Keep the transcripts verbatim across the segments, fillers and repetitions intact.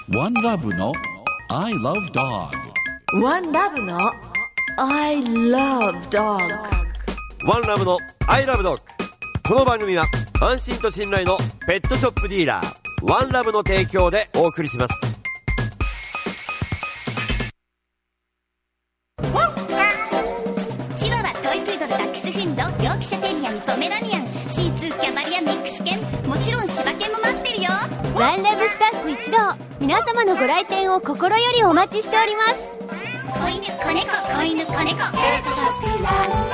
ワンラブの I love dog。 ワンラブの I love dog。 ワンラブの I love dog。 この番組は安心と信頼のペットショップディーラーワンラブの提供でお送りします。 チワワ、トイプードル、ダックスフンド、ヨークシャテリアン、ポメラニアン、シーツー、キャバリア、ミックス犬、もちろん柴犬も待ってるよ。 ワンラブスタッフ一同、皆様のご来店を心よりお待ちしております。 子犬、子猫、子犬、子猫、ペットショップワンラ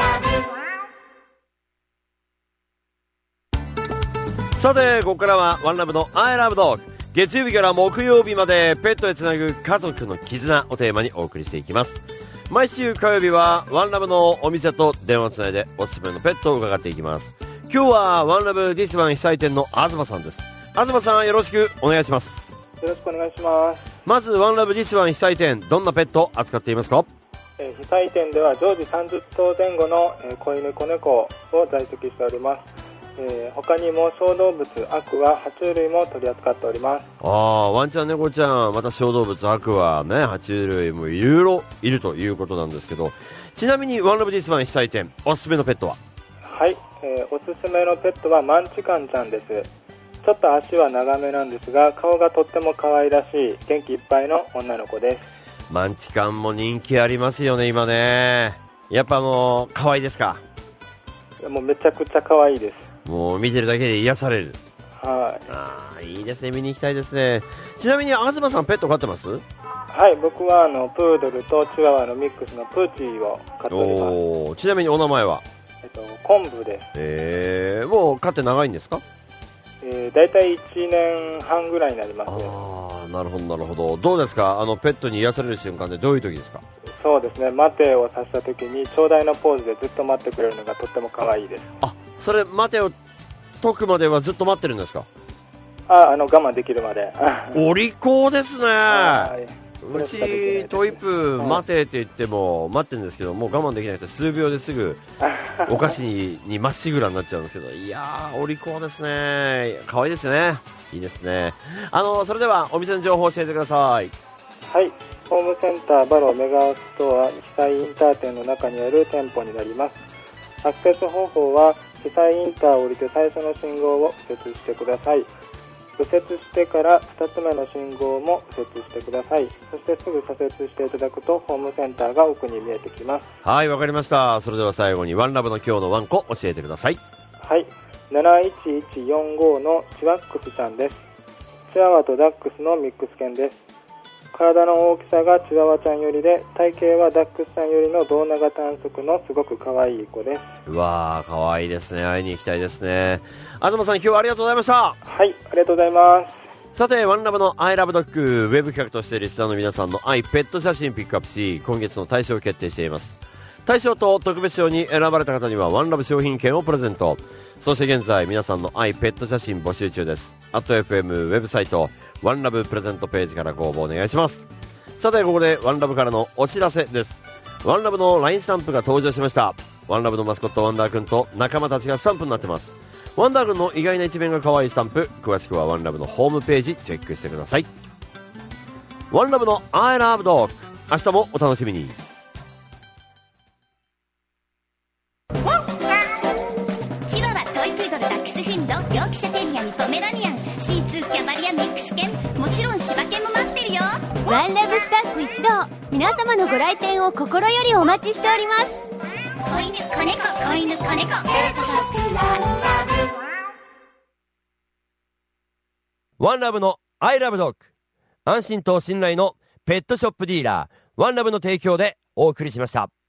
ブ。さてここからはワンラブの I love dog。 月曜日から木曜日までペットへつなぐ家族の絆をテーマにお送りしていきます。毎週火曜日はワンラブのお店と電話つないでおすすめのペットを伺っていきます。今日はワンラブディスワン被災店の東さんです。東さん、よろしくお願いします。 よろしくお願いします。 まずワンラブディスワン被災店、どんなペットを扱っていますか？ えー、被災店では常時さんじゅっとうぜん後の、えー、子犬子猫を在籍しております。えー、他にも小動物、アクア、爬虫類も取り扱っております。 ああ、ワンちゃん猫ちゃん、また小動物、アクアね、爬虫類もいろいろいるということなんですけど、ちなみにワンラブディスワン被災店、おすすめのペットは？ はい、えー、おすすめのペットはマンチカンちゃんです。ちょっと足は長めなんですが、顔がとっても可愛らしい元気いっぱいの女の子です。 マンチカンも人気ありますよね、今ね。やっぱもう可愛いですか？ もうめちゃくちゃ可愛いです。 もう見てるだけで癒される。 はい。 ああ、いいですね、見に行きたいですね。ちなみに東さん、ペット飼ってます？ はい、僕はあのプードルとチワワのミックスのプーチーを飼っております。 おー、ちなみにお名前は？ えっと、昆布です。 えー、もう飼って長いんですか？ えー、だいたいいちねんはんぐらいになります。 ああ、なるほどなるほど。どうですか、あのペットに癒される瞬間でどういう時ですか？ そうですね、待てをさせた時に長大のポーズでずっと待ってくれるのがとっても可愛いです。 あ、それ待てを解くまではずっと待ってるんですか？ あ、あの我慢できるまで。 お利口ですね。 うちトイプー待てって言っても待ってるんですけど、もう我慢できなくて数秒ですぐお菓子ににまっしぐらになっちゃうんですけど、いやーお利口ですね。可愛いですね。いいですね。あのそれではお店の情報を教えてください。 はい、ホームセンターバロメガストア被災インター店の中にある店舗になります。アクセス方法は被災インターを降りて最初の信号を右折してください。右折してからふたつめの信号も右折してください。そしてすぐ左折していただくとホームセンターが奥に見えてきます。 はい、わかりました。それでは最後にワンラブの今日のワンコ教えてください。 はい、なないちいちよんごのチワックスちゃんです。チワワとダックスのミックス犬です。体の大きさがチワワちゃんよりで、体型はダックスちゃんよりの胴長短足のすごく可愛い子です。 うわー、可愛いですね。会いに行きたいですね。東さん、今日はありがとうございました。 はい、ありがとうございます。 さて、ワンラブの I love dog ウェブ企画としてリスナーの皆さんの愛ペット写真ピックアップし、今月の大賞を決定しています。大賞と特別賞に選ばれた方にはワンラブ商品券をプレゼント。そして現在皆さんの愛ペット写真募集中です。アット エフエム ウェブサイトワンラブプレゼントページからご応募お願いします。さて、ここでワンラブからのお知らせです。ワンラブの ライン スタンプが登場しました。ワンラブのマスコットワンダーくんと仲間たちがスタンプになってます。ワンダーくんの意外な一面が可愛いスタンプ、詳しくはワンラブのホームページチェックしてください。ワンラブの I love dog、 明日もお楽しみに。 チワワ、トイプードル、ダックスフンド、ヨークシャテリアン、ポメラニアン、シーツー、キャバリア、ミックス犬、もちろん柴犬も待ってるよ。 ワンラブスタッフ一同、皆様のご来店を心よりお待ちしております。 子犬、子猫、子犬、子猫、ペットショップワンラブ。 ワンラブの I love dog、 安心と信頼のペットショップディーラーワンラブの提供でお送りしました。